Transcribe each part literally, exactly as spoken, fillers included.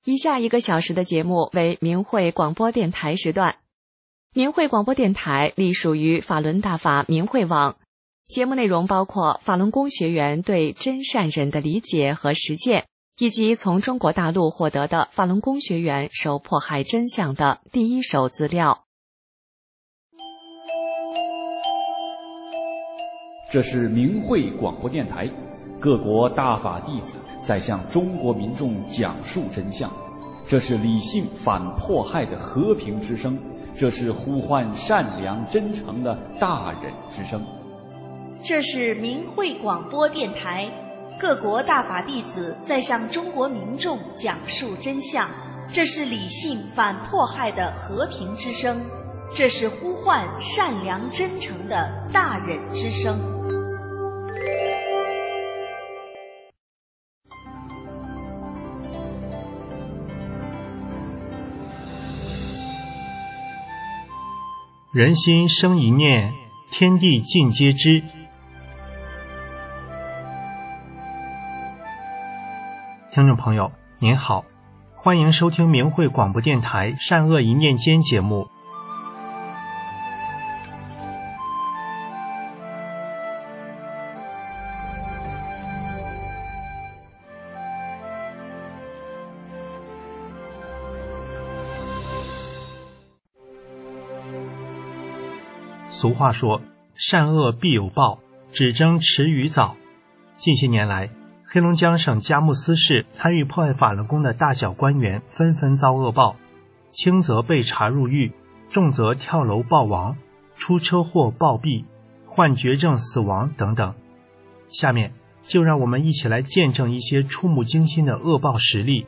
以下一个小时的节目为明慧广播电台时段。明慧广播电台隶属于法轮大法明慧网，节目内容包括法轮功学员对真善忍的理解和实践，以及从中国大陆获得的法轮功学员受迫害真相的第一手资料。 这是明慧广播电台，各国大法弟子在向中国民众讲述真相，这是理性反迫害的和平之声，这是呼唤善良真诚的大忍之声。 这是明慧广播电台，各国大法弟子在向中国民众讲述真相，这是理性反迫害的和平之声，这是呼唤善良真诚的大忍之声。 人心生一念，天地尽皆知。听众朋友您好，欢迎收听明慧广播电台善恶一念间节目。俗话说，善恶必有报，只争迟与早。近些年来，黑龙江省佳木斯市参与迫害法轮功的大小官员纷纷遭恶报，轻则被查入狱，重则跳楼暴亡，出车祸暴毙，患绝症死亡等等。下面就让我们一起来见证一些触目惊心的恶报实例。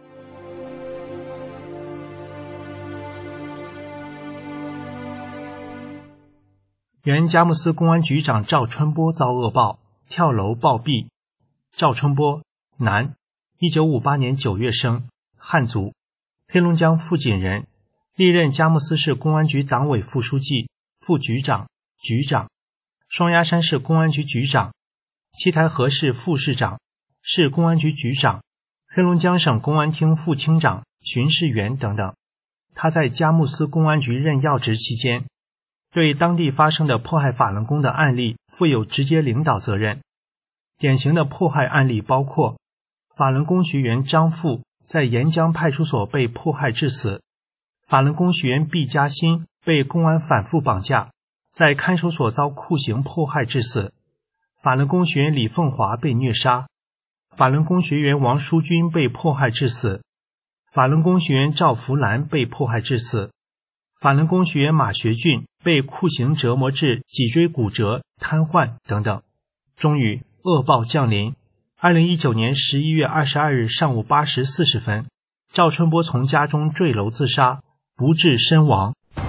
原佳木斯公安局长赵春波遭恶报，跳楼暴毙。赵春波，男，一九五八年九月生，汉族，黑龙江富锦人，历任佳木斯市公安局党委副书记、副局长、局长，双鸭山市公安局局长，七台河市副市长、市公安局局长，黑龙江省公安厅副厅长、巡视员等等。他在佳木斯公安局任要职期间，对当地发生的迫害法轮功的案例负有直接领导责任。典型的迫害案例包括法轮功学员张富在沿江派出所被迫害致死，法轮功学员毕嘉欣被公安反复绑架，在看守所遭酷刑迫害致死，法轮功学员李凤华被虐杀，法轮功学员王淑君被迫害致死，法轮功学员赵福兰被迫害致死，法轮功学员马学俊被酷刑折磨致脊椎骨折、瘫痪等等。终于恶报降临。二零一九年十一月二十二日上午八时四十分，赵春波从家中坠楼自杀，不治身亡。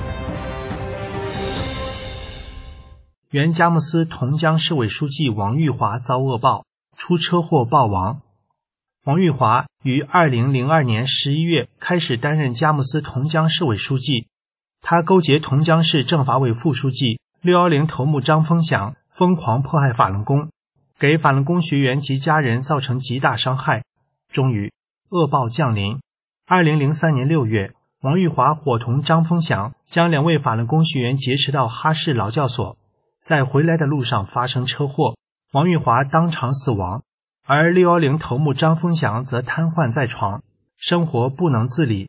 原佳木斯同江市委书记王玉华遭恶报，出车祸暴亡。王玉华于二零零二年十一月开始担任佳木斯同江市委书记，他勾结同江市政法委副书记六一零头目张峰祥，疯狂迫害法轮功，给法轮功学员及家人造成极大伤害。终于恶报降临。二零零三年六月，王玉华伙同张峰祥将两位法轮功学员劫持到哈市劳教所，在回来的路上发生车祸，王玉华当场死亡，而六一零头目张峰祥则瘫痪在床，生活不能自理。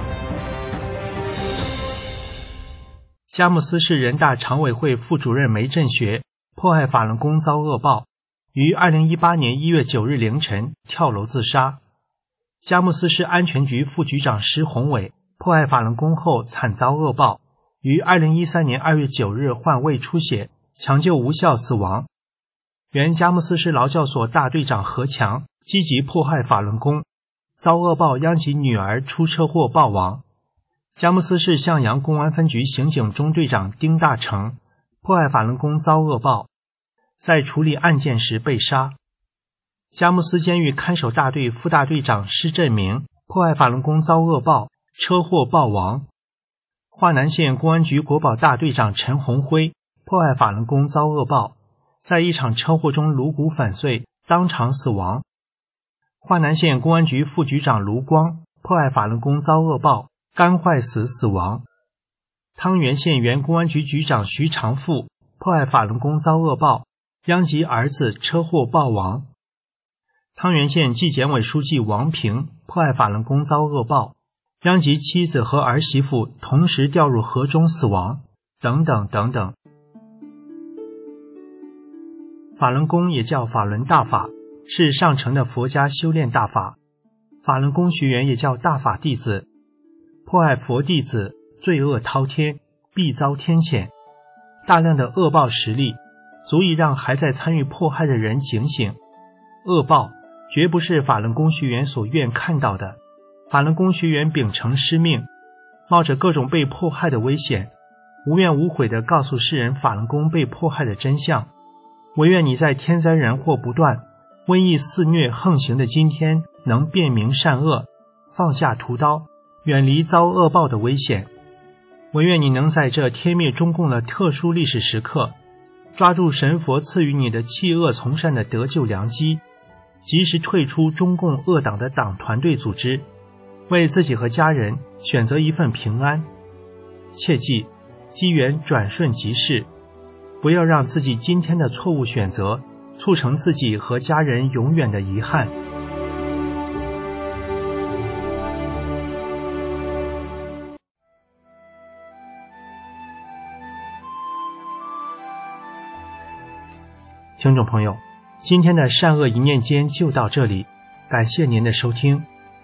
佳木斯市人大常委会副主任梅振学迫害法轮功遭恶报，于二零一八年一月九日凌晨跳楼自杀。佳木斯市安全局副局长施宏伟迫害法轮功后惨遭恶报，于二零一三年二月九日患胃出血，抢救无效死亡。原佳木斯市劳教所大队长何强积极迫害法轮功，遭恶报殃及女儿出车祸暴亡。佳木斯市向阳公安分局刑警中队长丁大成迫害法轮功遭恶报，在处理案件时被杀。佳木斯监狱看守大队副大队长施振明迫害法轮功遭恶报，车祸暴亡。华南县公安局国保大队长陈红辉迫害法轮功遭恶报，在一场车祸中颅骨粉碎，当场死亡。华南县公安局副局长卢光迫害法轮功遭恶报，肝坏死死亡。汤原县原公安局局长徐长富迫害法轮功遭恶报，殃及儿子车祸暴亡。汤原县纪检委书记王平迫害法轮功遭恶报，殃及妻子和儿媳妇同时掉入河中死亡，等等等等。法轮功也叫法轮大法，是上乘的佛家修炼大法。法轮功学员也叫大法弟子，迫害佛弟子罪恶滔天，必遭天谴。大量的恶报实例足以让还在参与迫害的人警醒，恶报绝不是法轮功学员所愿看到的。法轮功学员秉承师命，冒着各种被迫害的危险，无怨无悔地告诉世人法轮功被迫害的真相。唯愿你在天灾人祸不断、瘟疫肆虐横行的今天，能辨明善恶，放下屠刀，远离遭恶报的危险。唯愿你能在这天灭中共的特殊历史时刻，抓住神佛赐予你的弃恶从善的得救良机，及时退出中共恶党的党团队组织，为自己和家人选择一份平安。切记，机缘转瞬即逝，不要让自己今天的错误选择促成自己和家人永远的遗憾。听众朋友，今天的善恶一念间就到这里，感谢您的收听。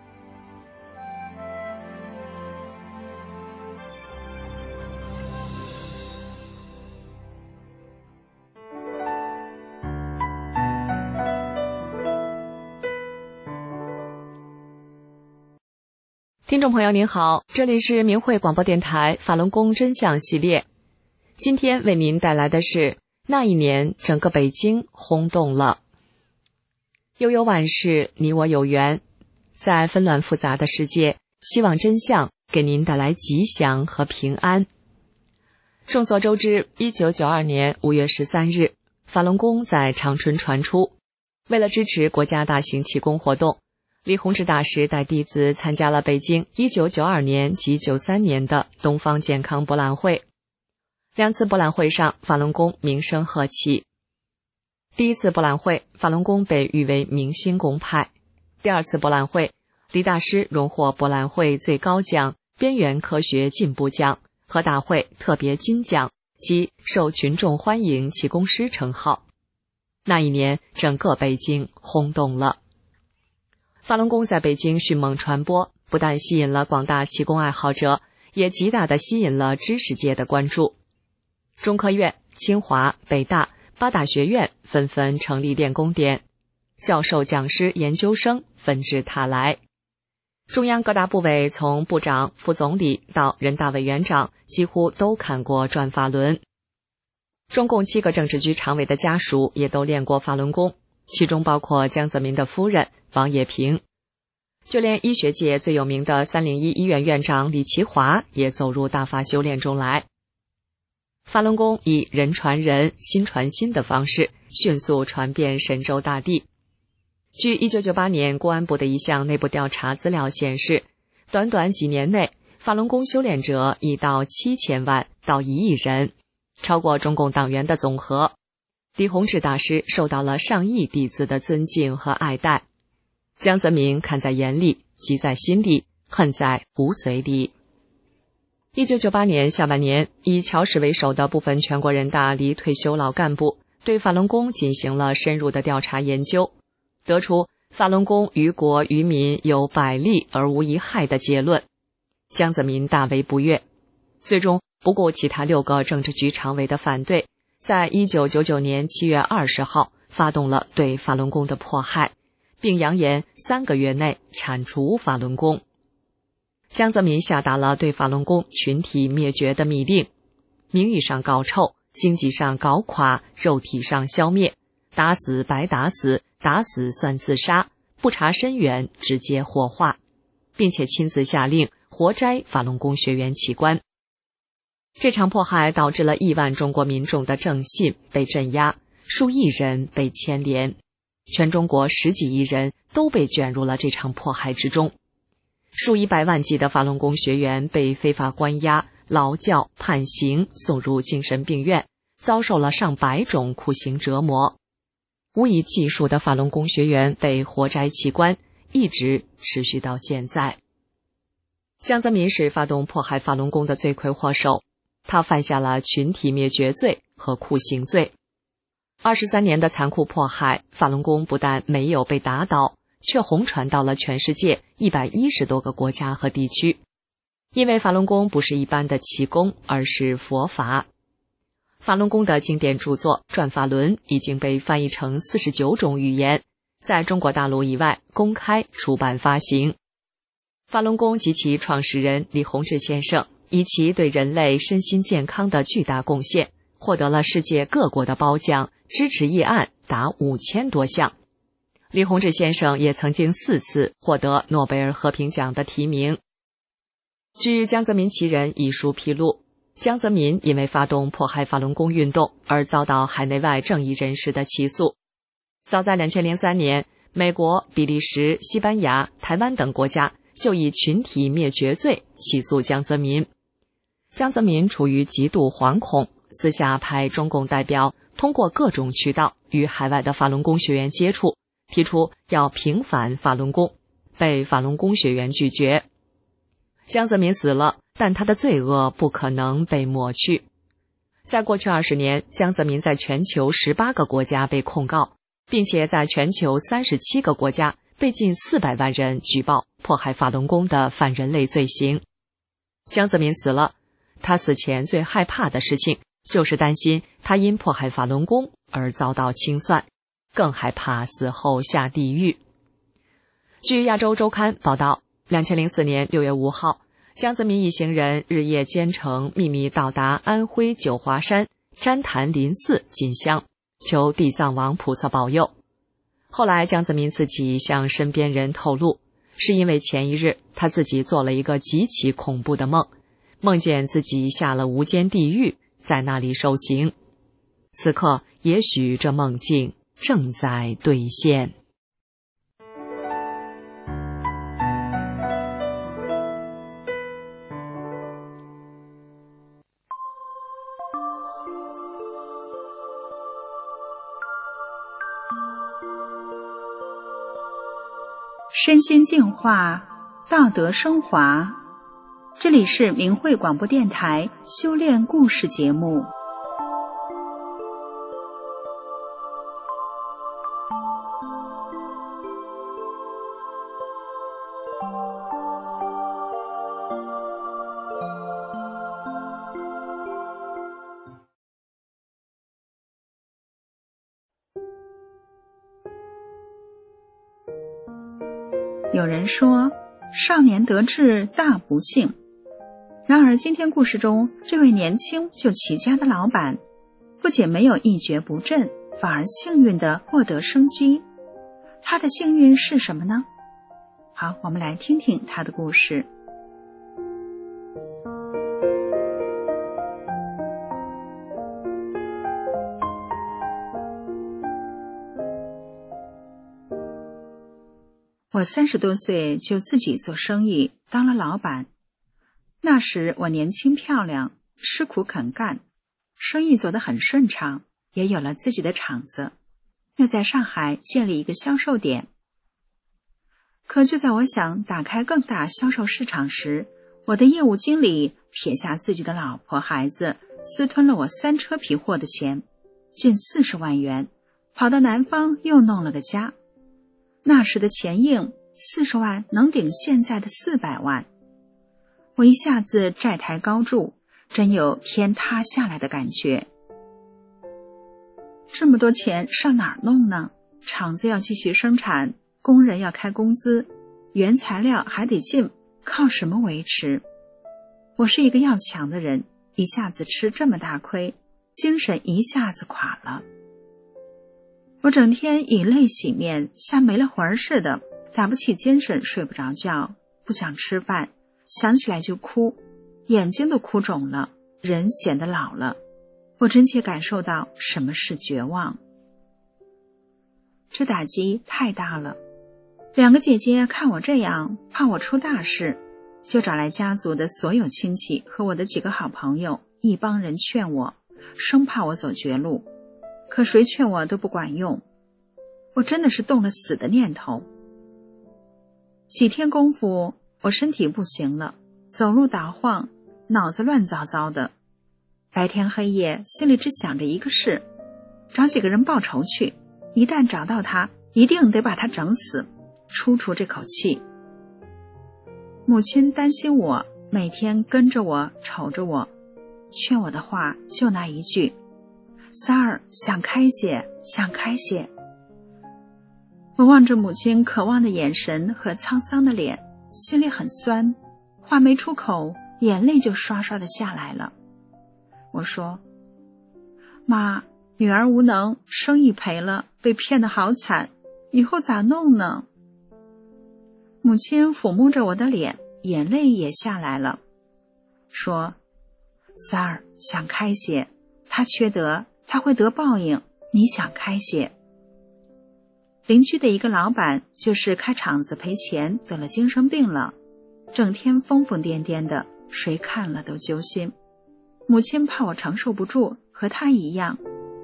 听众朋友您好，这里是明慧广播电台法轮功真相系列，今天为您带来的是那一年整个北京轰动了。悠悠万事，你我有缘，在纷乱复杂的世界，希望真相给您带来吉祥和平安。众所周知，一九九二年五月十三日，法轮功在长春传出。为了支持国家大型气功活动，李洪志大师带弟子参加了北京一九九二年及九三年的东方健康博览会。两次博览会上，法轮功名声鹤起。第一次博览会，法轮功被誉为明星功派。第二次博览会，李大师荣获博览会最高奖边缘科学进步奖和大会特别金奖及受群众欢迎气功师称号。那一年，整个北京轰动了。法轮功在北京迅猛传播，不但吸引了广大气功爱好者，也极大地吸引了知识界的关注。中科院、清华、北大八大学院纷纷成立练功点，教授、讲师、研究生纷至沓来。中央各大部委从部长、副总理到人大委员长，几乎都看过转法轮。中共七个政治局常委的家属也都练过法轮功，其中包括江泽民的夫人王冶平。就连医学界最有名的三零一医院院长李奇华也走入大法修炼中来。法轮功以人传人、心传心的方式迅速传遍神州大地。据一九九八年公安部的一项内部调查资料显示，短短几年内，法轮功修炼者已到七千万到一亿人，超过中共党员的总和。李洪志大师受到了上亿弟子的尊敬和爱戴。江泽民看在眼里，急在心里，恨在骨髓里。一九九八年下半年，以乔氏为首的部分全国人大离退休老干部对法轮功进行了深入的调查研究，得出法轮功于国于民有百利而无一害的结论。江泽民大为不悦，最终不顾其他六个政治局常委的反对，在一九九九年七月二十号发动了对法轮功的迫害，并扬言三个月内铲除法轮功。江泽民下达了对法轮功群体灭绝的密令，名义上搞臭，经济上搞垮，肉体上消灭，打死白打死，打死算自杀，不查深源直接火化，并且亲自下令活摘法轮功学员器官。这场迫害导致了亿万中国民众的正信被镇压，数亿人被牵连，全中国十几亿人都被卷入了这场迫害之中。 数以百万计的法轮功学员被非法关押、劳教、判刑，送入精神病院，遭受了上百种酷刑折磨。无以计数的法轮功学员被活摘器官，一直持续到现在。江泽民是发动迫害法轮功的罪魁祸首，他犯下了群体灭绝罪和酷刑罪。二十三年的残酷迫害，法轮功不但没有被打倒，却红传到了全世界一百一十多个国家和地区。因为法轮功不是一般的气功，而是佛法。法轮功的经典著作《转法轮》已经被翻译成四十九种语言，在中国大陆以外公开出版发行。法轮功及其创始人李洪志先生以其对人类身心健康的巨大贡献，获得了世界各国的褒奖，支持议案达五千多项。李洪志先生也曾经四次获得诺贝尔和平奖的提名。据《江泽民其人》一书披露，江泽民因为发动迫害法轮功运动而遭到海内外正义人士的起诉。早在二零零三年，美国、比利时、西班牙、台湾等国家就以群体灭绝罪起诉江泽民。江泽民出于极度惶恐，私下派中共代表通过各种渠道与海外的法轮功学员接触，提出要平反法轮功，被法轮功学员拒绝。江泽民死了，但他的罪恶不可能被抹去。在过去二十年，江泽民在全球十八个国家被控告，并且在全球三十七个国家被近四百万人举报迫害法轮功的反人类罪行。江泽民死了，他死前最害怕的事情就是担心他因迫害法轮功而遭到清算，更害怕死后下地狱。据亚洲周刊报道，二零零四年六月五号，江泽民一行人日夜兼程，秘密到达安徽九华山旃檀林寺进香，求地藏王菩萨保佑。后来江泽民自己向身边人透露，是因为前一日他自己做了一个极其恐怖的梦，梦见自己下了无间地狱，在那里受刑。此刻也许这梦境正在兑现。 身心净化，道德升华。这里是明慧广播电台修炼故事节目。有人说，少年得志大不幸。然而今天故事中这位年轻就齐家的老板，不仅没有一蹶不振，反而幸运地获得生机。他的幸运是什么呢？好，我们来听听他的故事。我三十多岁就自己做生意，当了老板。那时我年轻漂亮，吃苦肯干，生意做得很顺畅，也有了自己的厂子，又在上海建立一个销售点。可就在我想打开更大销售市场时，我的业务经理撇下自己的老婆孩子，私吞了我三车皮货的钱，近四十万元，跑到南方又弄了个家。那时的钱硬，四十万能顶现在的四百万。我一下子债台高筑，真有天塌下来的感觉。这么多钱上哪儿弄呢？厂子要继续生产，工人要开工资，原材料还得进，靠什么维持？我是一个要强的人，一下子吃这么大亏，精神一下子垮了。我整天以泪洗面，像没了魂儿似的，打不起精神，睡不着觉，不想吃饭，想起来就哭，眼睛都哭肿了，人显得老了。我真切感受到什么是绝望。这打击太大了， 两个姐姐看我这样，怕我出大事，就找来家族的所有亲戚和我的几个好朋友，一帮人劝我，生怕我走绝路，可谁劝我都不管用。我真的是动了死的念头。几天功夫，我身体不行了，走路打晃，脑子乱糟糟的，白天黑夜心里只想着一个事，找几个人报仇去，一旦找到他，一定得把他整死，出出这口气。母亲担心我，每天跟着我，瞅着我，劝我的话就那一句：三儿，想开些，想开些。我望着母亲渴望的眼神和沧桑的脸，心里很酸，话没出口，眼泪就刷刷的下来了。我说：妈，女儿无能，生意赔了，被骗得好惨，以后咋弄呢？母亲抚摸着我的脸，眼泪也下来了，说：三儿，想开些，他缺德，他会得报应，你想开些。邻居的一个老板就是开厂子赔钱得了精神病了，整天疯疯癫癫的，谁看了都揪心。母亲怕我承受不住，和他一样。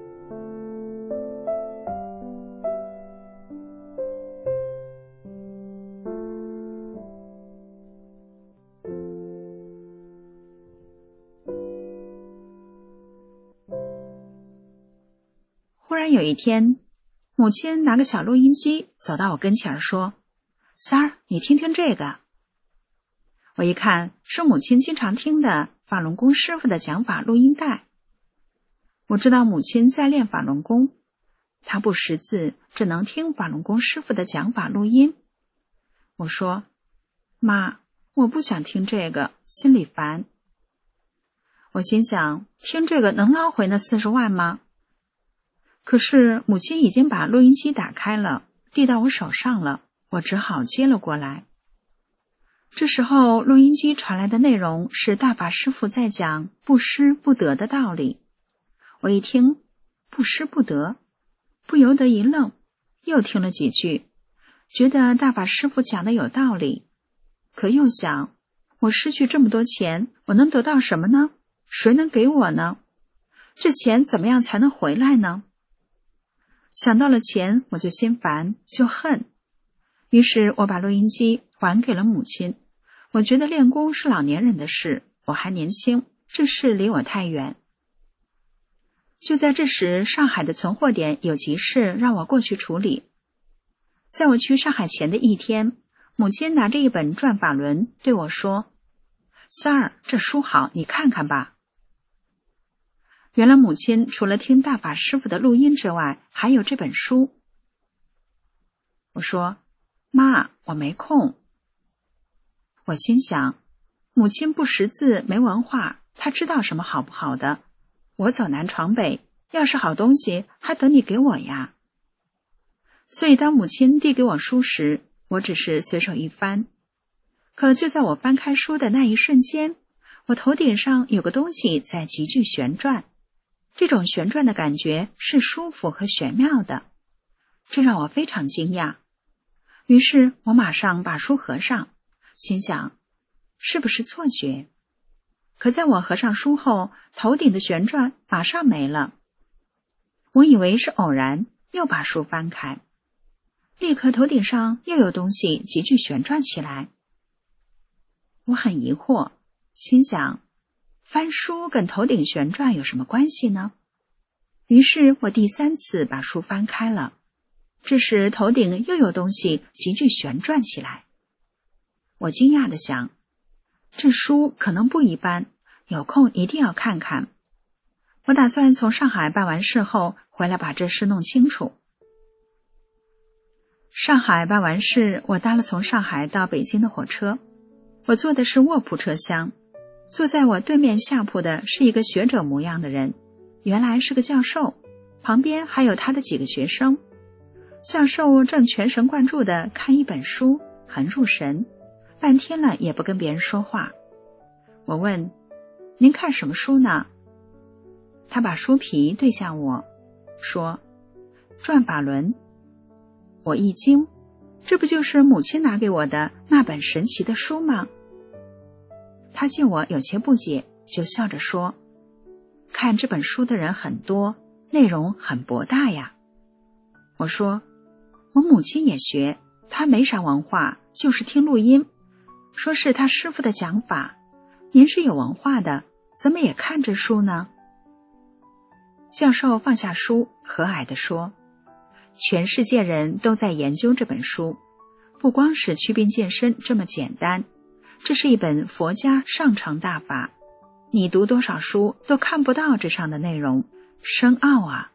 忽然有一天，母亲拿个小录音机走到我跟前说：三儿，你听听这个。我一看，是母亲经常听的法轮功师傅的讲法录音带。我知道母亲在练法轮功，她不识字，只能听法轮功师傅的讲法录音。我说：妈，我不想听这个，心里烦。我心想，听这个能捞回那四十万吗？可是母亲已经把录音机打开了，递到我手上了，我只好接了过来。这时候录音机传来的内容是大法师父在讲不失不得的道理。我一听不失不得，不由得一愣，又听了几句，觉得大法师父讲的有道理，可又想，我失去这么多钱，我能得到什么呢？谁能给我呢？这钱怎么样才能回来呢？想到了钱，我就心烦，就恨。于是我把录音机还给了母亲。我觉得练功是老年人的事，我还年轻，这事离我太远。就在这时，上海的存货点有急事让我过去处理。在我去上海前的一天，母亲拿着一本《转法轮》对我说：三儿，这书好，你看看吧。原来母亲除了听大法师父的录音之外，还有这本书。我说：妈，我没空。我心想，母亲不识字，没文化，她知道什么好不好的？我走南闯北，要是好东西，还等你给我呀。所以当母亲递给我书时，我只是随手一翻。可就在我翻开书的那一瞬间，我头顶上有个东西在急剧旋转。这种旋转的感觉是舒服和玄妙的，这让我非常惊讶。于是我马上把书合上，心想，是不是错觉？可在我合上书后，头顶的旋转马上没了。我以为是偶然，又把书翻开，立刻头顶上又有东西急剧旋转起来。我很疑惑，心想，翻书跟头顶旋转有什么关系呢？于是我第三次把书翻开了，这时头顶又有东西急剧旋转起来。我惊讶地想，这书可能不一般，有空一定要看看。我打算从上海办完事后回来把这事弄清楚。上海办完事，我搭了从上海到北京的火车，我坐的是卧铺车厢。坐在我对面下铺的是一个学者模样的人，原来是个教授，旁边还有他的几个学生。教授正全神贯注地看一本书，很入神，半天了也不跟别人说话。我问：您看什么书呢？他把书皮对向我，说：转法轮。我一惊， 这不就是母亲拿给我的那本神奇的书吗？他见我有些不解，就笑着说，看这本书的人很多，内容很博大呀。我说，我母亲也学，她没啥文化，就是听录音，说是她师傅的讲法。您是有文化的，怎么也看这书呢？教授放下书，和蔼地说，全世界人都在研究这本书，不光是祛病健身这么简单，这是一本佛家上乘大法，你读多少书都看不到这上的内容，深奥啊。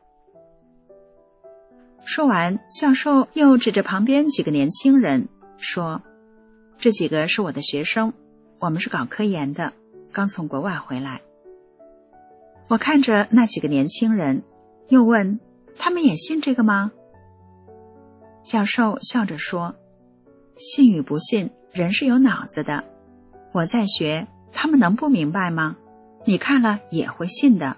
说完，教授又指着旁边几个年轻人说，这几个是我的学生，我们是搞科研的，刚从国外回来。我看着那几个年轻人，又问，他们也信这个吗？教授笑着说，信与不信，人是有脑子的，我在学，他们能不明白吗？你看了也会信的。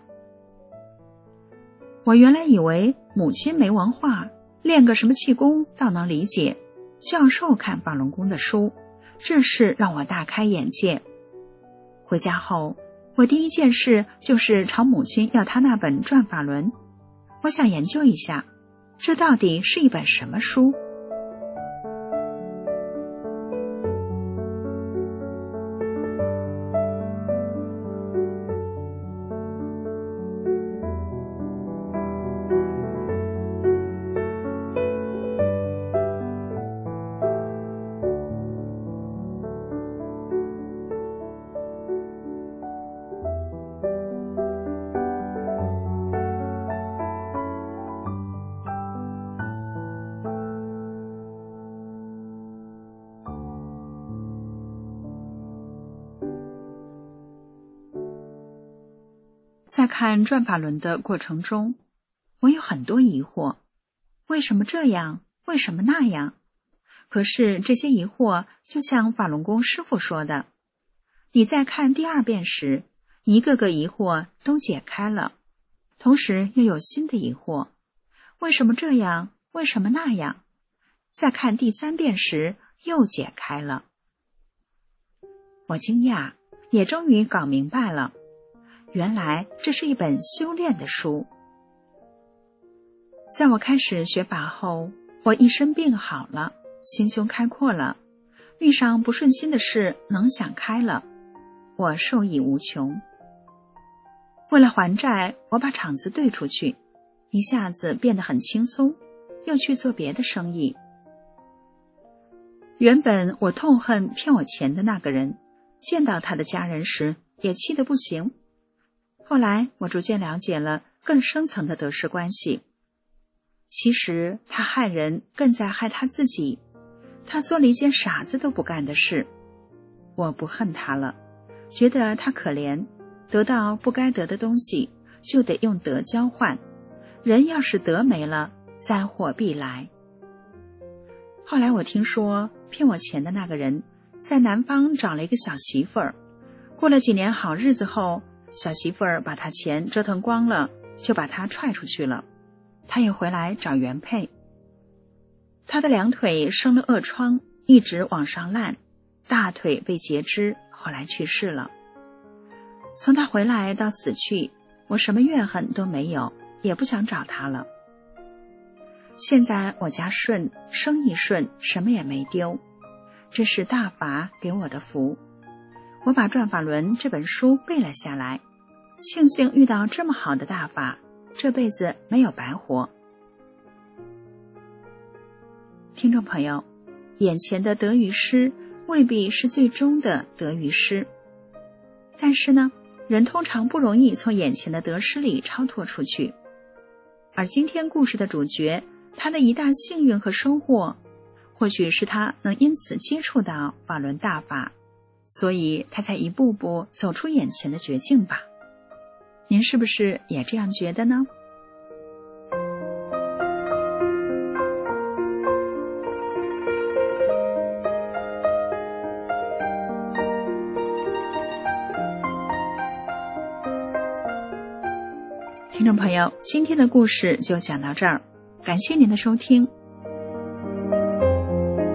我原来以为母亲没文化，练个什么气功倒能理解，教授看法轮功的书，这事让我大开眼界。回家后，我第一件事就是朝母亲要她那本转法轮，我想研究一下，这到底是一本什么书。在看转法轮的过程中，我有很多疑惑，为什么这样？为什么那样？可是这些疑惑就像法轮功师父说的，你在看第二遍时，一个个疑惑都解开了，同时又有新的疑惑，为什么这样？为什么那样？在看第三遍时又解开了。我惊讶，也终于搞明白了，原来这是一本修炼的书。在我开始学法后，我一身病好了，心胸开阔了，遇上不顺心的事能想开了，我受益无穷。为了还债，我把厂子兑出去，一下子变得很轻松，又去做别的生意。原本我痛恨骗我钱的那个人，见到他的家人时也气得不行。后来我逐渐了解了更深层的得失关系，其实他害人更在害他自己，他做了一件傻子都不干的事。我不恨他了，觉得他可怜，得到不该得的东西就得用德交换，人要是德没了，灾祸必来。后来我听说骗我钱的那个人在南方找了一个小媳妇儿，过了几年好日子后，小媳妇儿把他钱折腾光了，就把他踹出去了，他也回来找原配。他的两腿生了恶疮，一直往上烂，大腿被截肢，后来去世了。从他回来到死去，我什么怨恨都没有，也不想找他了。现在我家顺，生意顺，什么也没丢，这是大法给我的福。我把《转法轮》这本书背了下来，庆幸遇到这么好的大法，这辈子没有白活。听众朋友，眼前的得与失未必是最终的得与失，但是呢，人通常不容易从眼前的得失里超脱出去。而今天故事的主角，他的一大幸运和收获，或许是他能因此接触到法轮大法，所以他才一步步走出眼前的绝境吧。您是不是也这样觉得呢？听众朋友，今天的故事就讲到这儿，感谢您的收听。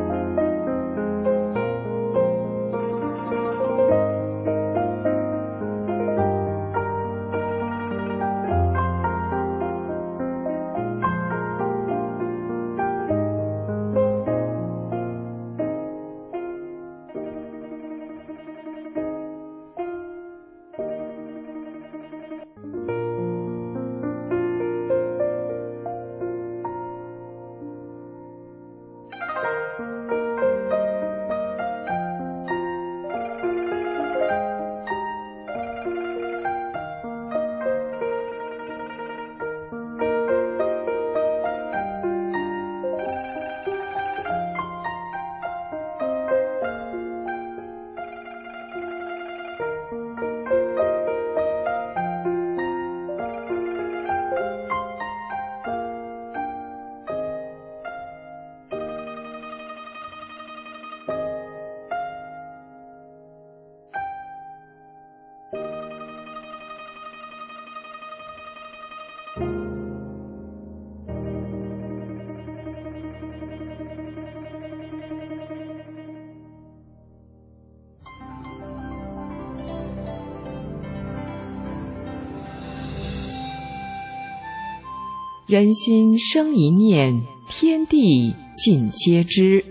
人心生一念，天地尽皆知。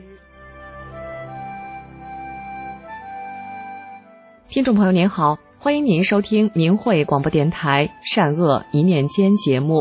听众朋友您好，欢迎您收听明慧广播电台善恶一念间节目。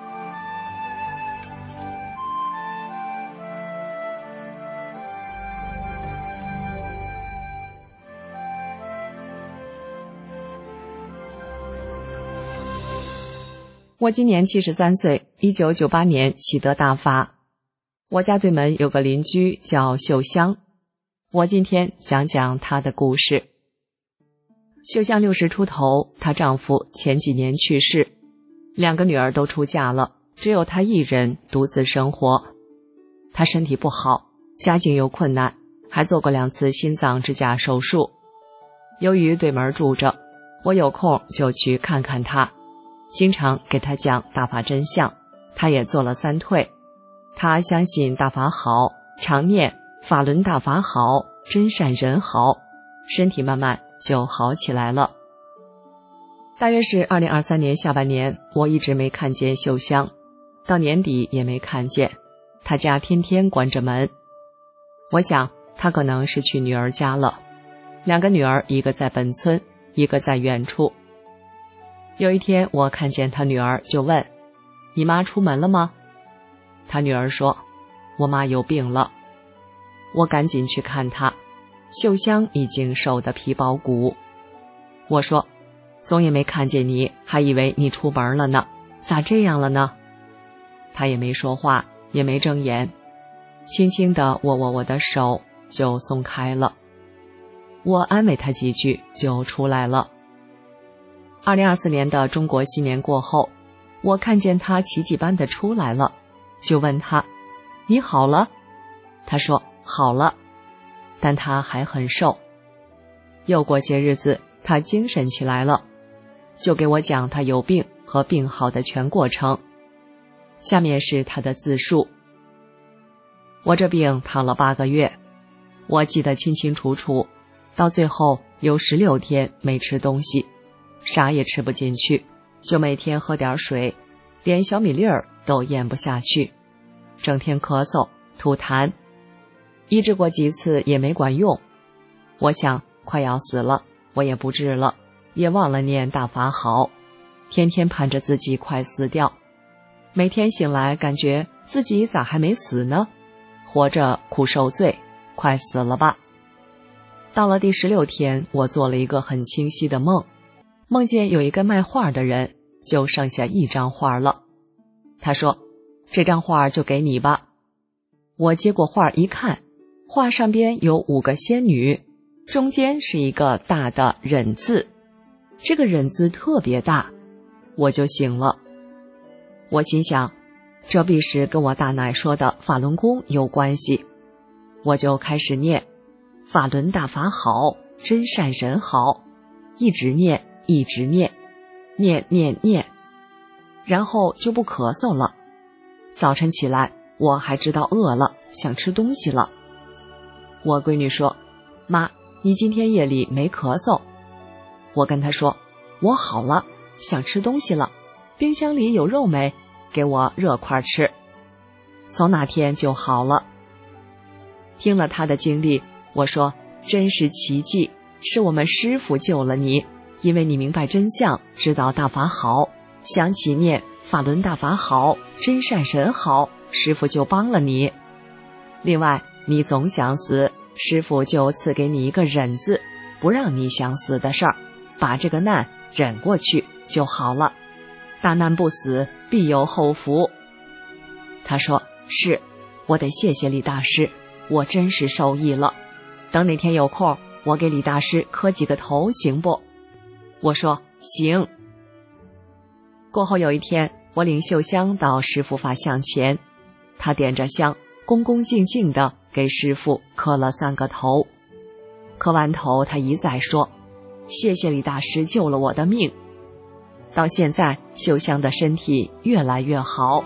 我今年七十三岁，一九九八年喜得大发。我家对门有个邻居叫秀香，我今天讲讲她的故事。秀香六十出头，她丈夫前几年去世，两个女儿都出嫁了，只有她一人独自生活。她身体不好，家境又困难，还做过两次心脏支架手术。由于对门住着，我有空就去看看她，经常给他讲大法真相，他也做了三退。他相信大法好，常念法轮大法好，真善人好，身体慢慢就好起来了。大约是二零二三年下半年，我一直没看见秀香，到年底也没看见，他家天天关着门。我想他可能是去女儿家了，两个女儿，一个在本村，一个在远处。有一天我看见他女儿，就问：你妈出门了吗？他女儿说：我妈有病了。我赶紧去看她，秀香已经瘦得皮包骨。我说：总也没看见你，还以为你出门了呢，咋这样了呢？她也没说话，也没睁眼，轻轻地握握我的手，就松开了。我安慰她几句，就出来了。二零二四年的中国新年过后，我看见他奇迹般的出来了，就问他：你好了？他说好了，但他还很瘦。又过些日子，他精神起来了，就给我讲他有病和病好的全过程。下面是他的自述：我这病躺了八个月，我记得清清楚楚，到最后有十六天没吃东西，啥也吃不进去，就每天喝点水，连小米粒儿都咽不下去，整天咳嗽吐痰，医治过几次也没管用。我想快要死了，我也不治了，也忘了念大法好，天天盼着自己快死掉，每天醒来感觉自己咋还没死呢，活着苦受罪，快死了吧。到了第十六天，我做了一个很清晰的梦，梦见有一个卖画的人，就剩下一张画了。他说：这张画就给你吧。我接过画一看，画上边有五个仙女，中间是一个大的忍字，这个忍字特别大，我就醒了。我心想，这必是跟我大奶说的法轮功有关系，我就开始念法轮大法好，真善人好，一直念一直念，念念念，然后就不咳嗽了。早晨起来，我还知道饿了，想吃东西了。我闺女说：妈，你今天夜里没咳嗽。我跟她说：我好了，想吃东西了，冰箱里有肉没？给我热块吃。从那天就好了。听了她的经历，我说：真是奇迹，是我们师父救了你，因为你明白真相，知道大法好，想起念法轮大法好，真善人好，师父就帮了你。另外，你总想死，师父就赐给你一个忍字，不让你想死的事儿，把这个难忍过去就好了。大难不死，必有后福。他说：是，我得谢谢李大师，我真是受益了。等哪天有空，我给李大师磕几个头行不？我说行。过后有一天，我领秀香到师父法像前，他点着香，恭恭敬敬地给师父磕了三个头。磕完头，他一再说：谢谢李大师救了我的命。到现在，秀香的身体越来越好。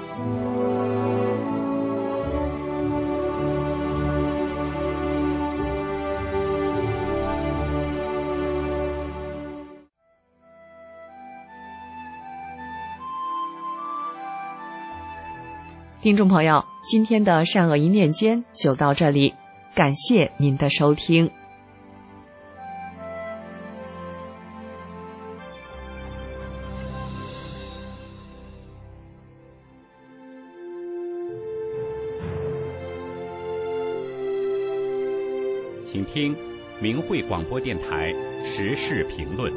听众朋友，今天的善恶一念间就到这里，感谢您的收听。 请听明慧广播电台时事评论。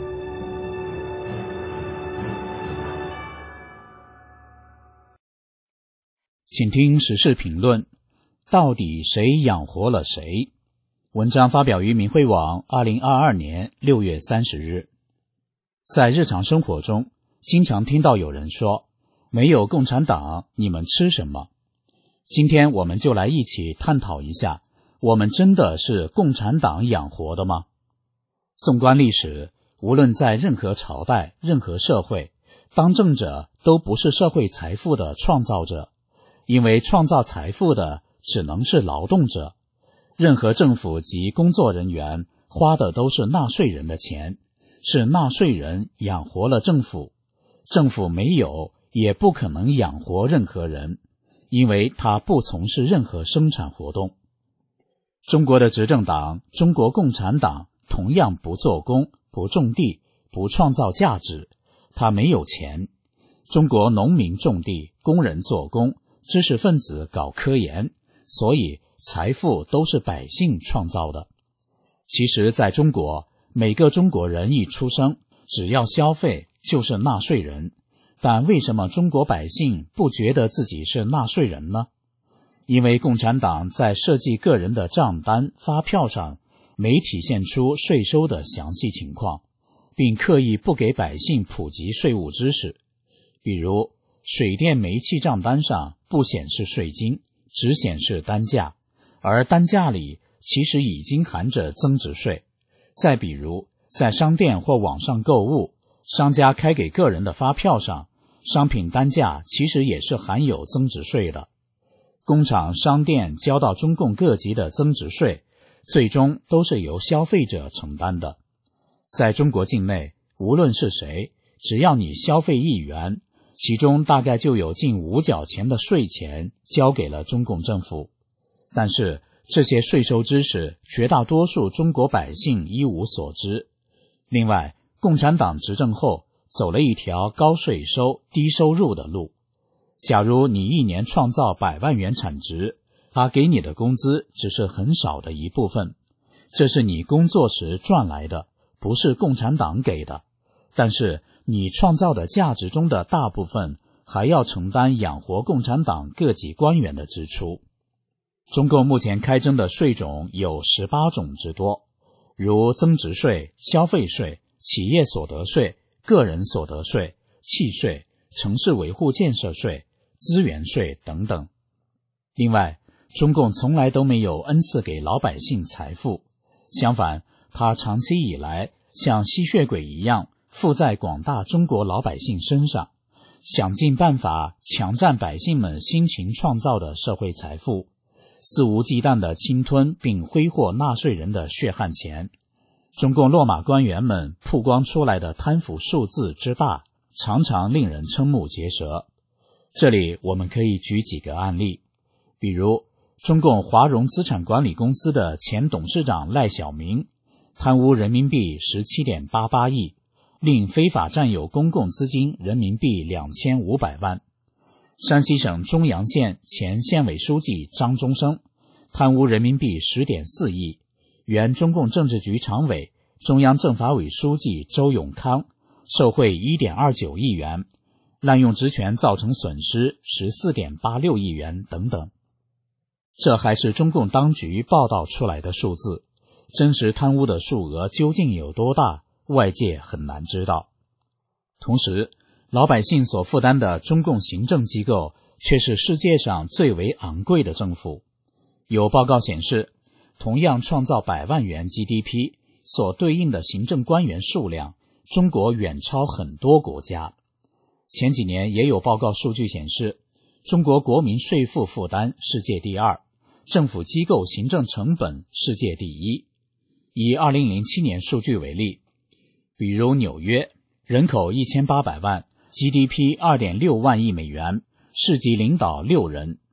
请听时事评论，到底谁养活了谁？文章发表于明慧网二零二二年六月三十日。在日常生活中，经常听到有人说，没有共产党，你们吃什么？今天我们就来一起探讨一下，我们真的是共产党养活的吗？纵观历史，无论在任何朝代、任何社会，当政者都不是社会财富的创造者，因为创造财富的只能是劳动者。任何政府及工作人员花的都是纳税人的钱，是纳税人养活了政府。政府没有，也不可能养活任何人，因为他不从事任何生产活动。中国的执政党中国共产党同样不做工、不种地、不创造价值，他没有钱。中国农民种地，工人做工，知识分子搞科研，所以财富都是百姓创造的。其实在中国，每个中国人一出生，只要消费就是纳税人。但为什么中国百姓不觉得自己是纳税人呢？因为共产党在设计个人的账单、发票上没体现出税收的详细情况，并刻意不给百姓普及税务知识。比如水电煤气账单上不显示税金，只显示单价，而单价里其实已经含着增值税。再比如在商店或网上购物，商家开给个人的发票上，商品单价其实也是含有增值税的。工厂、商店交到中共各级的增值税，最终都是由消费者承担的。在中国境内，无论是谁，只要你消费一元，其中大概就有近五角钱的税钱交给了中共政府。但是这些税收知识，绝大多数中国百姓一无所知。另外，共产党执政后走了一条高税收、低收入的路。假如你一年创造百万元产值，他给你的工资只是很少的一部分，这是你工作时赚来的，不是共产党给的。但是你创造的价值中的大部分还要承担养活共产党各级官员的支出。中共目前开征的税种有十八种之多，如增值税、消费税、企业所得税、个人所得税、契税、城市维护建设税、资源税等等。另外，中共从来都没有恩赐给老百姓财富，相反，他长期以来像吸血鬼一样附在广大中国老百姓身上，想尽办法强占百姓们辛勤创造的社会财富，肆无忌惮地侵吞并挥霍纳税人的血汗钱。中共落马官员们曝光出来的贪腐数字之大，常常令人瞠目结舌。这里我们可以举几个案例，比如中共华融资产管理公司的前董事长赖小民贪污人民币 十七点八八亿，另非法占有公共资金人民币两千五百万。山西省中阳县前县委书记张中生贪污人民币 十点四亿，原中共政治局常委、中央政法委书记周永康受贿 一点二九亿元，滥用职权造成损失 十四点八六亿元等等。这还是中共当局报道出来的数字，真实贪污的数额究竟有多大，外界很难知道。同时，老百姓所负担的中共行政机构却是世界上最为昂贵的政府。有报告显示，同样创造百万元 G D P， 所对应的行政官员数量，中国远超很多国家。前几年也有报告数据显示，中国国民税负负担世界第二，政府机构行政成本世界第一。以二零零七年数据为例，比如纽约，人口一千八百万， G D P 二点六万亿美元，市级领导六人，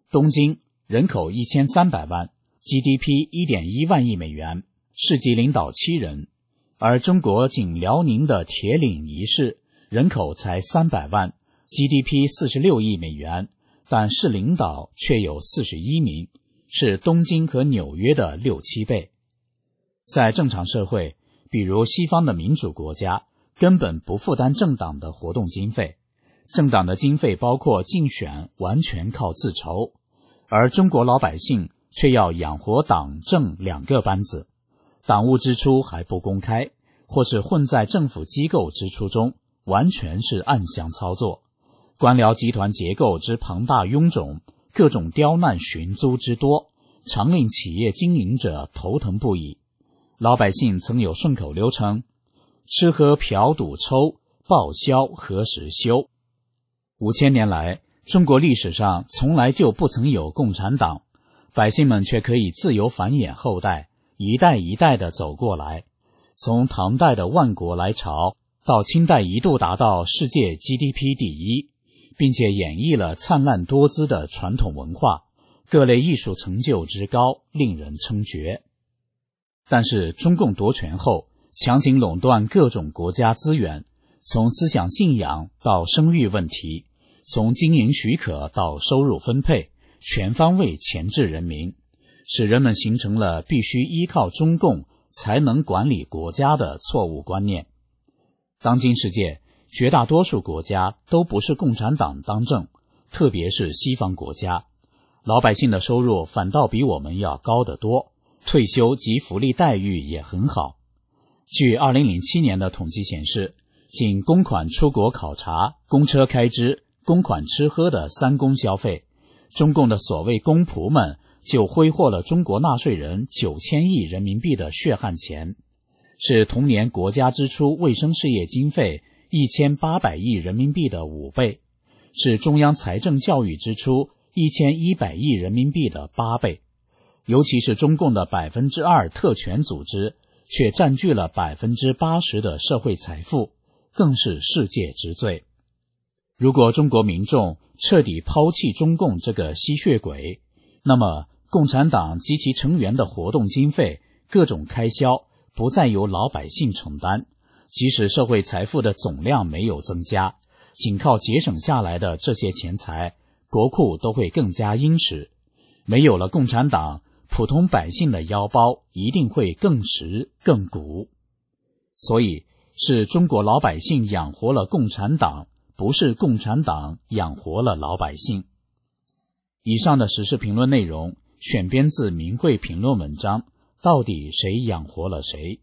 东京人口一千三百万 ，G D P 一点一万亿美元，市级领导七人；而中国仅辽宁的铁岭一市人口才三百万 ，G D P 四十六亿美元，但市领导却有四十一名，是东京和纽约的六七倍。在正常社会，比如西方的民主国家，根本不负担政党的活动经费，政党的经费包括竞选完全靠自筹，而中国老百姓却要养活党政两个班子，党务支出还不公开，或是混在政府机构支出中，完全是暗箱操作。官僚集团结构之庞大臃肿，各种刁难寻租之多，常令企业经营者头疼不已。老百姓曾有顺口溜称：吃喝嫖赌抽，报销何时休？五千年来，中国历史上从来就不曾有共产党，百姓们却可以自由繁衍后代，一代一代地走过来。从唐代的万国来朝，到清代一度达到世界 G D P 第一，并且演绎了灿烂多姿的传统文化，各类艺术成就之高，令人称绝。但是中共夺权后，强行垄断各种国家资源，从思想信仰到生育问题，从经营许可到收入分配，全方位钳制人民，使人们形成了必须依靠中共才能管理国家的错误观念。当今世界，绝大多数国家都不是共产党当政，特别是西方国家，老百姓的收入反倒比我们要高得多，退休及福利待遇也很好。据二零零七年的统计显示，仅公款出国考察、公车开支、公款吃喝的三公消费，中共的所谓公仆们就挥霍了中国纳税人九千亿人民币的血汗钱，是同年国家支出卫生事业经费一千八百亿人民币的五倍，是中央财政教育支出一千一百亿人民币的八倍。尤其是中共的百分之二特权组织，却占据了百分之八十的社会财富，更是世界之最。如果中国民众彻底抛弃中共这个吸血鬼，那么共产党及其成员的活动经费、各种开销不再由老百姓承担，即使社会财富的总量没有增加，仅靠节省下来的这些钱财，国库都会更加殷实。没有了共产党，普通百姓的腰包一定会更实更鼓。所以是中国老百姓养活了共产党，不是共产党养活了老百姓。以上的时事评论内容选编自明慧评论文章，到底谁养活了谁？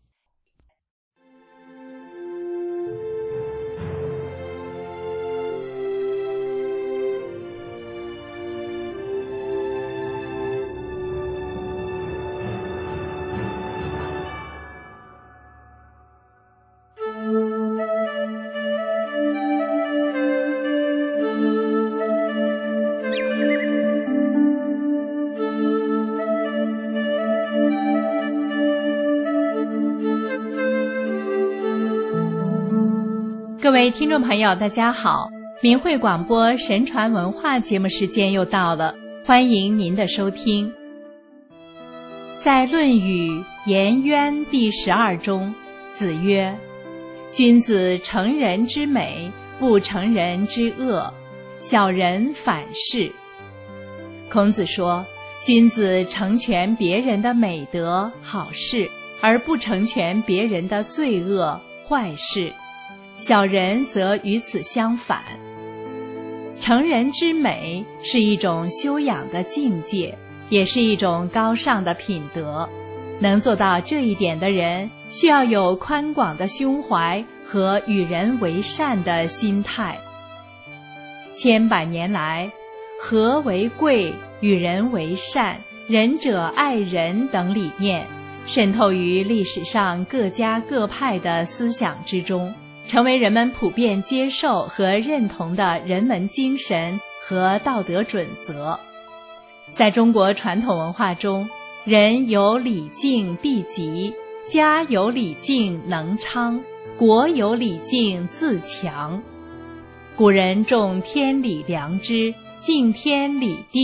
各位听众朋友大家好，明慧广播神传文化节目时间又到了，欢迎您的收听。在《论语颜渊》第十二中，子曰：君子成人之美，不成人之恶，小人反是。孔子说，君子成全别人的美德好事，而不成全别人的罪恶坏事，小人则与此相反。成人之美是一种修养的境界，也是一种高尚的品德。能做到这一点的人，需要有宽广的胸怀和与人为善的心态。千百年来，和为贵、与人为善、仁者爱人等理念渗透于历史上各家各派的思想之中，成为人们普遍接受和认同的人文精神和道德准则。在中国传统文化中，人有礼敬必极，家有礼敬能昌，国有礼敬自强。古人重天理良知，敬天理地，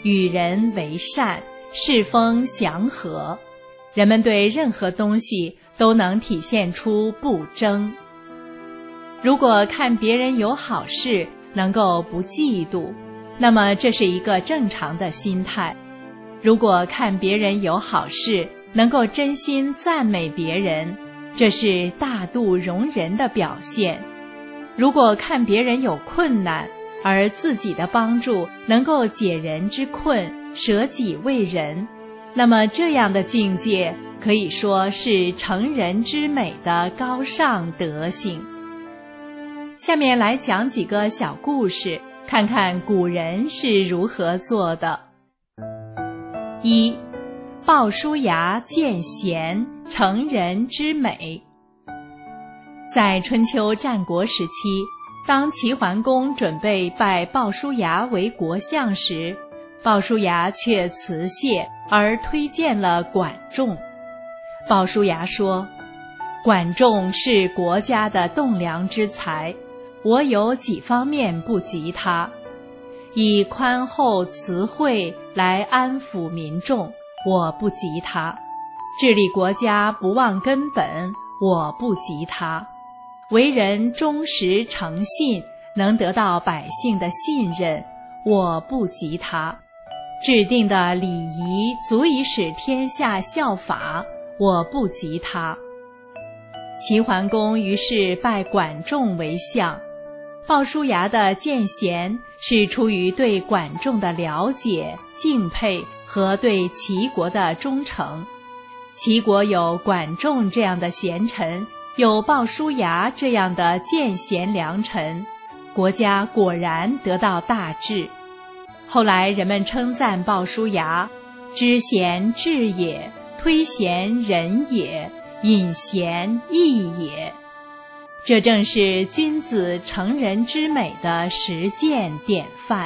与人为善，世风祥和。人们对任何东西都能体现出不争。如果看别人有好事，能够不嫉妒，那么这是一个正常的心态。如果看别人有好事，能够真心赞美别人，这是大度容人的表现。如果看别人有困难，而自己的帮助能够解人之困，舍己为人，那么这样的境界可以说是成人之美的高尚德行。下面来讲几个小故事，看看古人是如何做的。一，鲍叔牙见贤，成人之美。在春秋战国时期，当齐桓公准备拜鲍叔牙为国相时，鲍叔牙却辞谢而推荐了管仲。鲍叔牙说，管仲是国家的栋梁之才，我有几方面不及他，以宽厚慈惠来安抚民众，我不及他；治理国家不忘根本，我不及他；为人忠实诚信，能得到百姓的信任，我不及他；制定的礼仪足以使天下效法，我不及他。齐桓公于是拜管仲为相。鲍叔牙的见贤是出于对管仲的了解、敬佩和对齐国的忠诚。齐国有管仲这样的贤臣，有鲍叔牙这样的见贤良臣，国家果然得到大治。后来人们称赞鲍叔牙，知贤智也，推贤仁也，引贤义也。这正是君子成人之美的实践典范。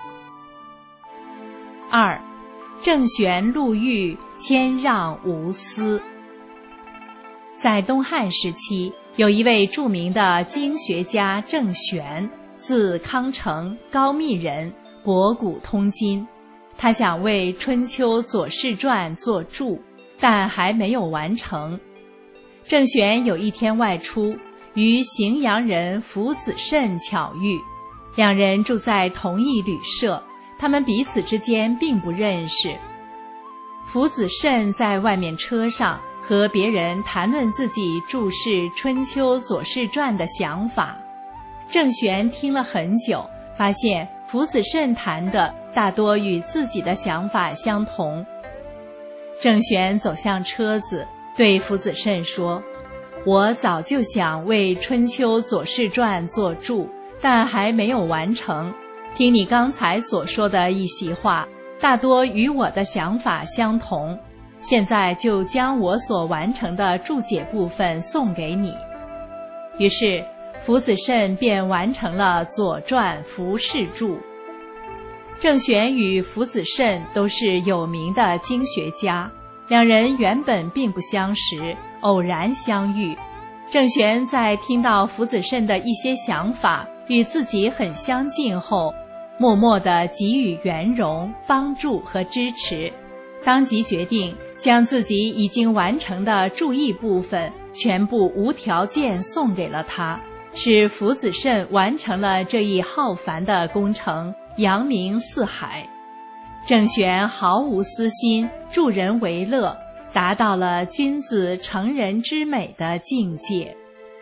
二，郑玄入狱，谦让无私。在东汉时期，有一位著名的经学家郑玄，字康成，高密人，博古通今。他想为《春秋左氏传》作注，但还没有完成。郑玄有一天外出，与荥阳人符子慎巧遇，两人住在同一旅社，他们彼此之间并不认识。符子慎在外面车上和别人谈论自己注释《春秋左氏传》的想法，郑玄听了很久，发现符子慎谈的大多与自己的想法相同。郑玄走向车子，对符子慎说，我早就想为《春秋左氏传》作注，但还没有完成。听你刚才所说的一席话，大多与我的想法相同。现在就将我所完成的注解部分送给你。于是，符子慎便完成了《左传》符氏注。郑玄与符子慎都是有名的经学家，两人原本并不相识，偶然相遇。郑玄在听到符子慎的一些想法与自己很相近后，默默地给予圆融、帮助和支持，当即决定将自己已经完成的注译部分全部无条件送给了他，使符子慎完成了这一浩繁的工程，扬名四海。郑玄毫无私心，助人为乐，达到了君子成人之美的境界。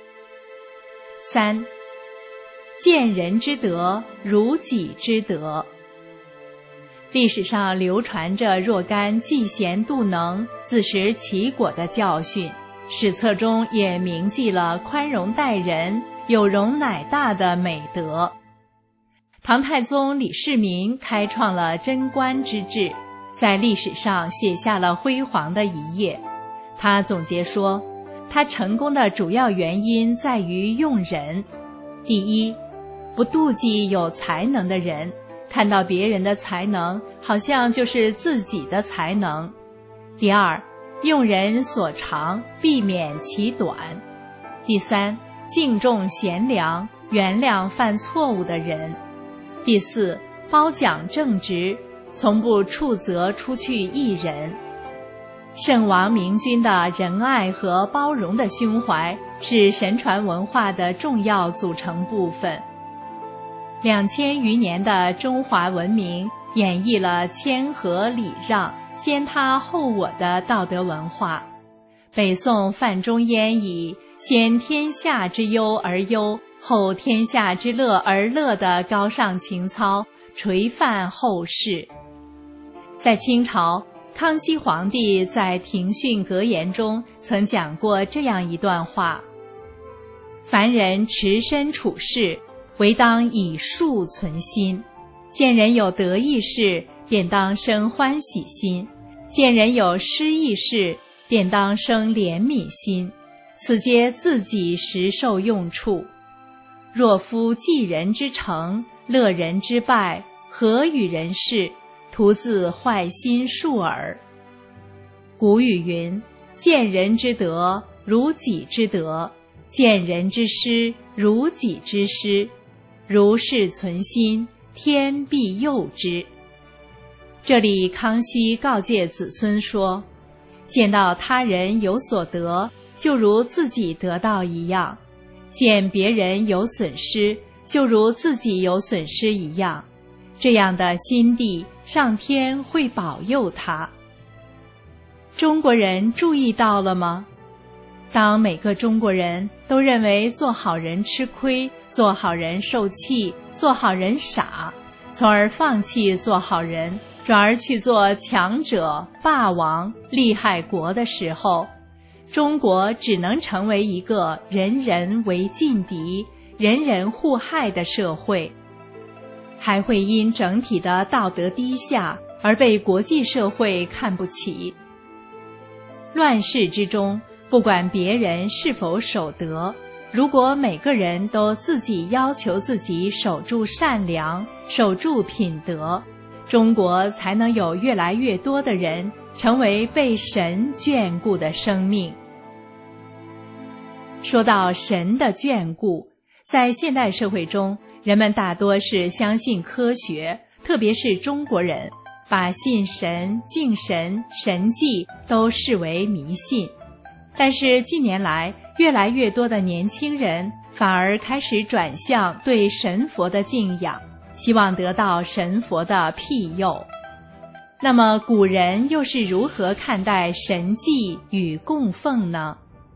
三，见人之德，如己之德。历史上流传着若干嫉贤妒能、自食其果的教训，史册中也铭记了宽容待人、有容乃大的美德。唐太宗李世民开创了贞观之治，在历史上写下了辉煌的一页。他总结说，他成功的主要原因在于用人。第一，不妒忌有才能的人，看到别人的才能好像就是自己的才能。第二，用人所长，避免其短。第三，敬重贤良，原谅犯错误的人。第四，褒奖正直， 从不处责出去一人。圣王明君的仁爱和包容的胸怀是神传文化的重要组成部分。两千余年的中华文明演绎了谦和礼让、先他后我的道德文化。北宋范仲淹以先天下之忧而忧，后天下之乐而乐的高尚情操垂范后世。在清朝，康熙皇帝在庭训格言中曾讲过这样一段话：凡人持身处世，唯当以恕存心。见人有得意事，便当生欢喜心；见人有失意事，便当生怜悯心。此皆自己实受用处。若夫济人之成，乐人之败，何与人事？徒自坏心术耳。古语云：见人之得，如己之得；见人之失，如己之失。如是存心，天必佑之。这里康熙告诫子孙说，见到他人有所得，就如自己得到一样；见别人有损失，就如自己有损失一样。这样的心地，上天会保佑他。中国人注意到了吗？当每个中国人都认为做好人吃亏，做好人受气，做好人傻，从而放弃做好人，转而去做强者、霸王、利害国的时候，中国只能成为一个人人为劲敌、人人互害的社会，还会因整体的道德低下而被国际社会看不起。乱世之中，不管别人是否守德，如果每个人都自己要求自己守住善良，守住品德，中国才能有越来越多的人成为被神眷顾的生命。说到神的眷顾，在现代社会中，人们大多是相信科学，特别是中国人，把信神、敬神、神迹都视为迷信。但是近年来，越来越多的年轻人反而开始转向对神佛的敬仰，希望得到神佛的庇佑。那么古人又是如何看待神迹与供奉呢？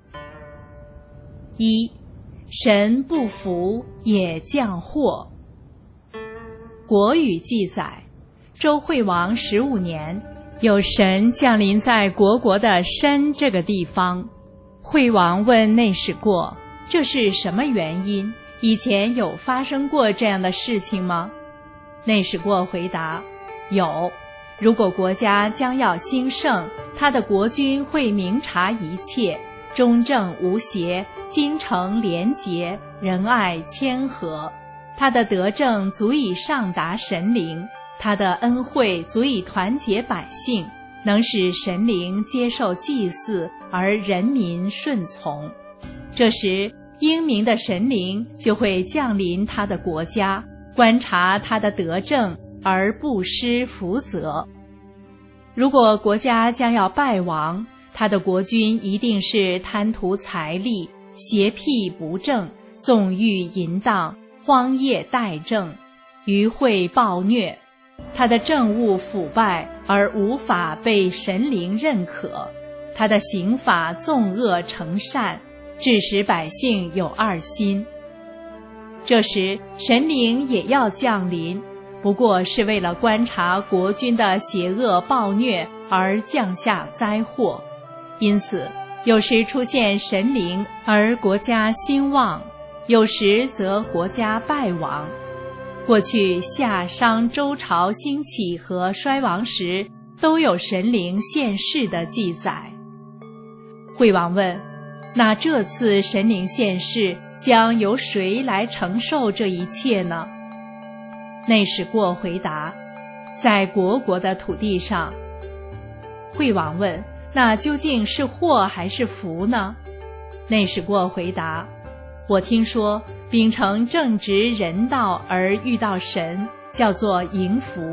一，神不福也降祸。国语记载，周惠王十五年，有神降临在虢国的申这个地方。惠王问内史过，这是什么原因？以前有发生过这样的事情吗？内史过回答，有。如果国家将要兴盛，他的国君会明察一切，忠正无邪，精诚廉洁，仁爱谦和。他的德政足以上达神灵，他的恩惠足以团结百姓，能使神灵接受祭祀，而人民顺从。这时，英明的神灵就会降临他的国家，观察他的德政，而不施福泽。如果国家将要败亡，他的国君一定是贪图财力，邪僻不正，纵欲淫荡，荒业怠政，愚秽暴虐。他的政务腐败而无法被神灵认可，他的刑法纵恶成善，致使百姓有二心。这时神灵也要降临，不过是为了观察国君的邪恶暴虐而降下灾祸。因此有时出现神灵而国家兴旺，有时则国家败亡。过去夏商周朝兴起和衰亡时，都有神灵现世的记载。惠王问，那这次神灵现世，将由谁来承受这一切呢？内史过回答，在虢国的土地上。惠王问，那究竟是祸还是福呢？内史过回答，我听说秉承正直人道而遇到神，叫做迎福，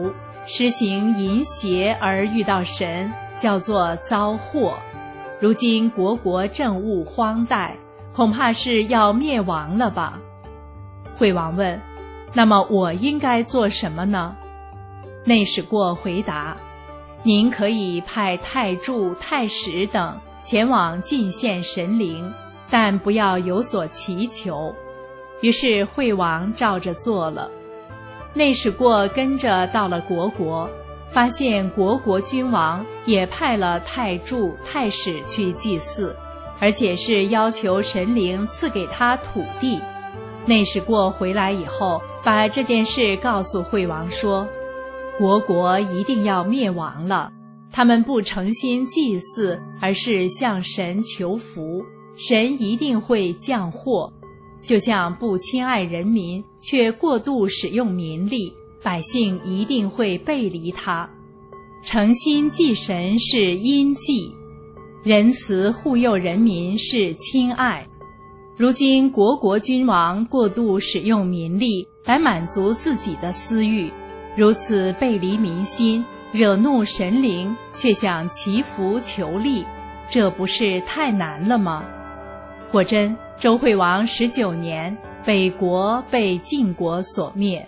施行淫邪而遇到神，叫做遭祸。如今国国政务荒怠，恐怕是要灭亡了吧？惠王问：那么我应该做什么呢？内史过回答：您可以派太柱、太史等前往进献神灵，但不要有所祈求。于是惠王照着做了。内史过跟着到了国国，发现国国君王也派了太柱、太史去祭祀，而且是要求神灵赐给他土地。内史过回来以后，把这件事告诉惠王说：国国一定要灭亡了，他们不诚心祭祀，而是向神求福，神一定会降祸。就像不亲爱人民，却过度使用民力，百姓一定会背离他。诚心祭神是阴祭，仁慈护佑人民是亲爱。如今国国君王过度使用民力来满足自己的私欲，如此背离民心，惹怒神灵，却想祈福求利，这不是太难了吗？果真，周惠王十九年，北国被晋国所灭。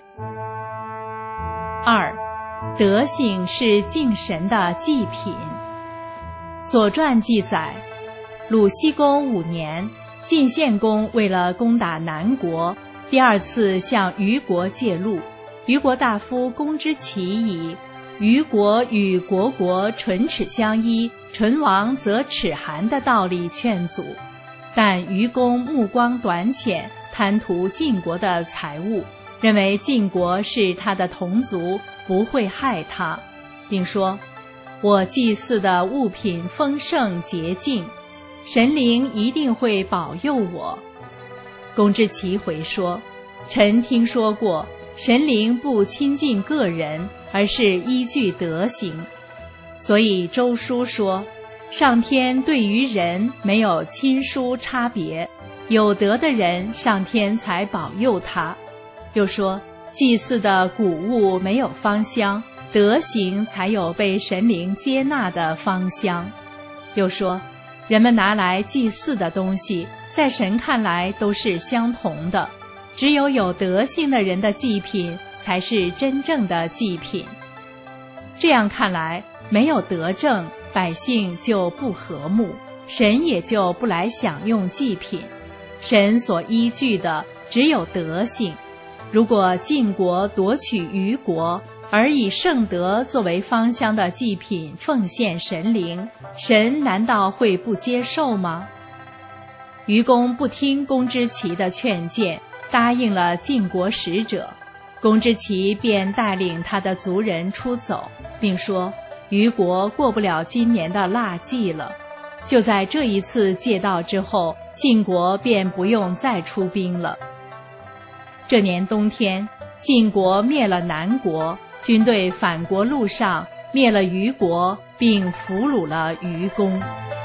二，德行是敬神的祭品。左传记载，鲁僖公五年，晋献公为了攻打南国，第二次向虞国借路。虞国大夫公之奇以虞国与国国唇齿相依，唇亡则齿寒的道理劝阻。但虞公目光短浅，贪图晋国的财物，认为晋国是他的同族，不会害他，并说：我祭祀的物品丰盛洁净，神灵一定会保佑我。公之奇回说：臣听说过，神灵不亲近个人，而是依据德行。所以周书说，上天对于人没有亲疏差别，有德的人上天才保佑他。又说，祭祀的谷物没有芳香，德行才有被神灵接纳的芳香。又说，人们拿来祭祀的东西，在神看来都是相同的，只有有德性的人的祭品才是真正的祭品。这样看来，没有德政，百姓就不和睦，神也就不来享用祭品。神所依据的只有德性。如果晋国夺取虞国，而以圣德作为芳香的祭品奉献神灵，神难道会不接受吗？虞公不听公之奇的劝谏，答应了晋国使者。公之奇便带领他的族人出走，并说虞国过不了今年的腊祭了。就在这一次借道之后，晋国便不用再出兵了。这年冬天，晋国灭了南国，军队返国路上灭了虞国，并俘虏了虞公。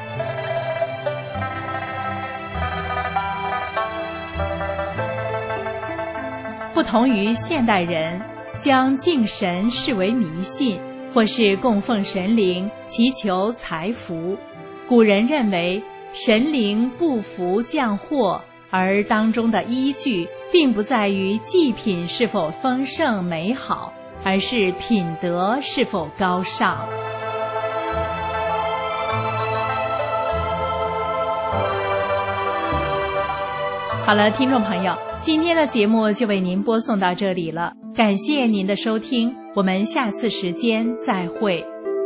不同于现代人将敬神视为迷信，或是供奉神灵祈求财福，古人认为神灵不福降祸，而当中的依据并不在于祭品是否丰盛美好，而是品德是否高尚。好了，听众朋友，今天的节目就为您播送到这里了，感谢您的收听，我们下次时间再会。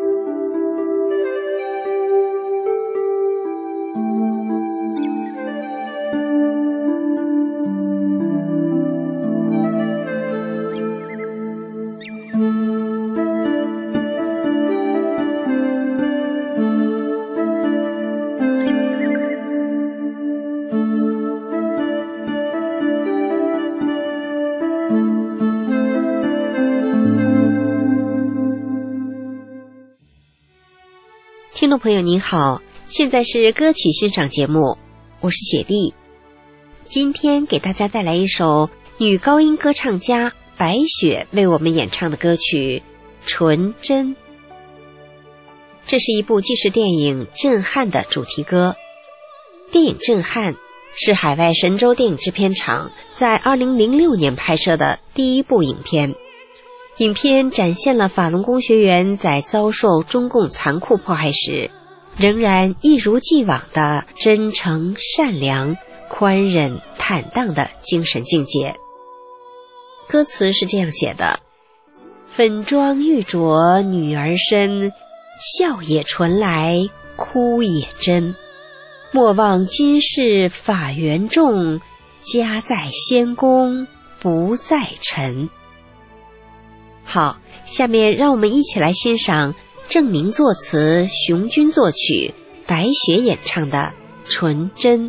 听众朋友您好，现在是歌曲欣赏节目，我是雪莉。今天给大家带来一首女高音歌唱家白雪为我们演唱的歌曲《 纯真。这是一部纪实电影《震撼》的主题歌。电影《震撼》是海外神州电影制片厂在二零零六年拍摄的第一部影片。影片展现了法轮功学员在遭受中共残酷迫害时，仍然一如既往的真诚、善良、宽忍、坦荡的精神境界。歌词是这样写的：粉妆玉琢女儿身，笑也纯来，哭也真。莫忘今世法缘重，家在仙宫不在尘。好，下面让我们一起来欣赏郑明作词、熊军作曲、白雪演唱的《纯真》。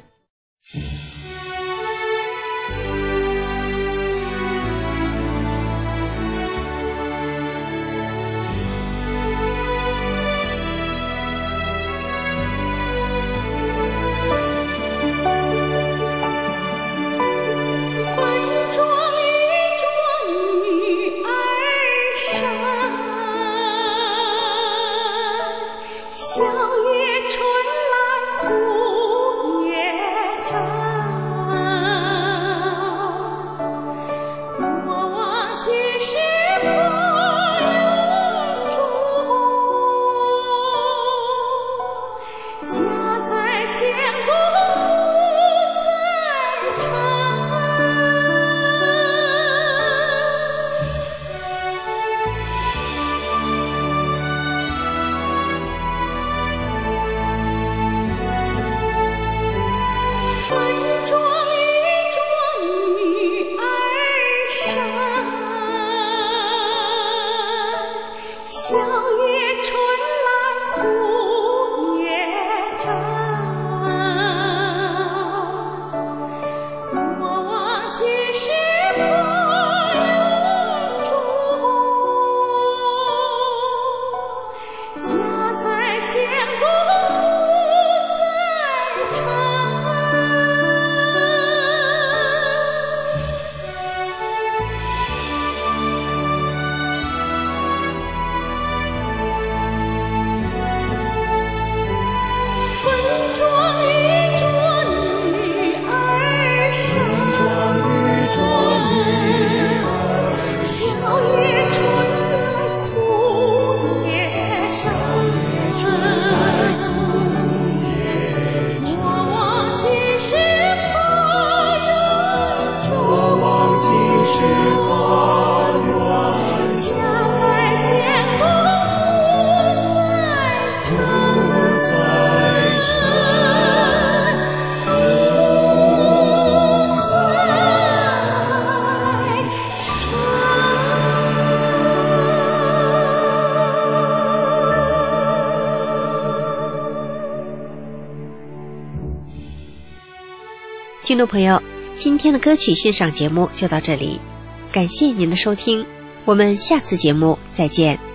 听众朋友，今天的歌曲欣赏节目就到这里，感谢您的收听，我们下次节目再见。